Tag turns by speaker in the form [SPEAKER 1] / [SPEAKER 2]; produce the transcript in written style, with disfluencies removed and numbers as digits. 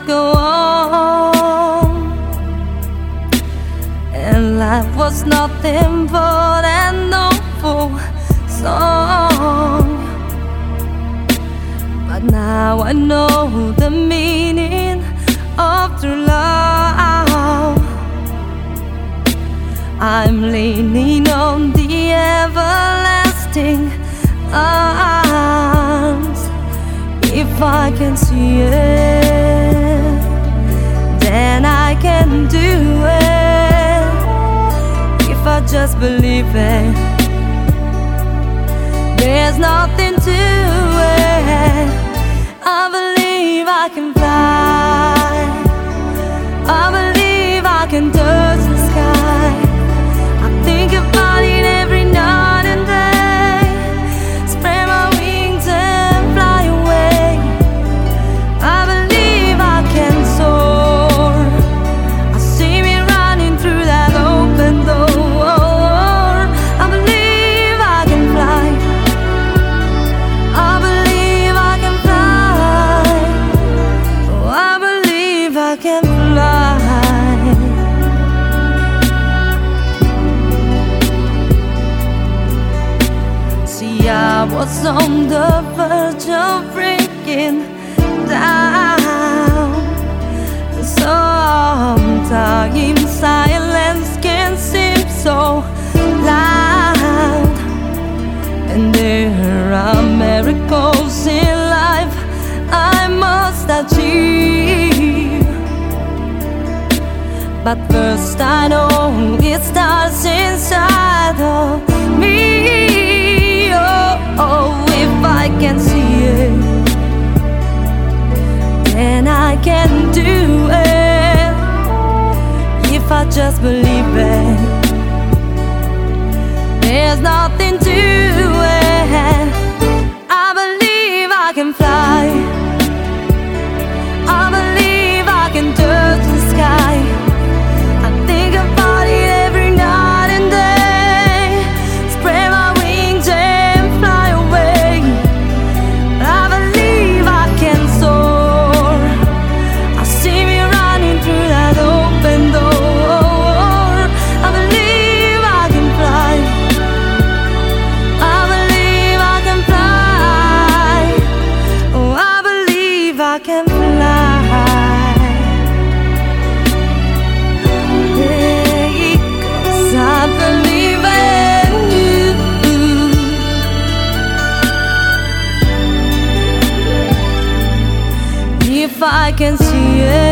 [SPEAKER 1] go on, and life was nothing but an awful song. But now I know the meaning of true love. I'm leaning on the everlasting arms. If I can see it, then I can do it. If I just believe it, there's nothing to it. I believe I can fly. I believe I can touch the sky. I think about it every night and day. Spread my wings and fly away. I believe I can soar. I see me running through that open door. I believe I can fly. I believe I can fly. Oh, I believe I can fly. See, I was on the verge of breaking down. Sometimes silence can seem so loud, and there are miracles in life I must achieve. But first I know it starts inside of me. Oh, if I can see it, then I can do it. If I just believe it, there's nothing to it. I believe I can fly. I believe I can touch the sky. I think about it every night and day. Spread my wings and fly away. I believe I can soar. I see me running through that open door. I believe I can fly. I believe I can fly. Oh, I believe I can fly. Because I believe in you. If I can see it,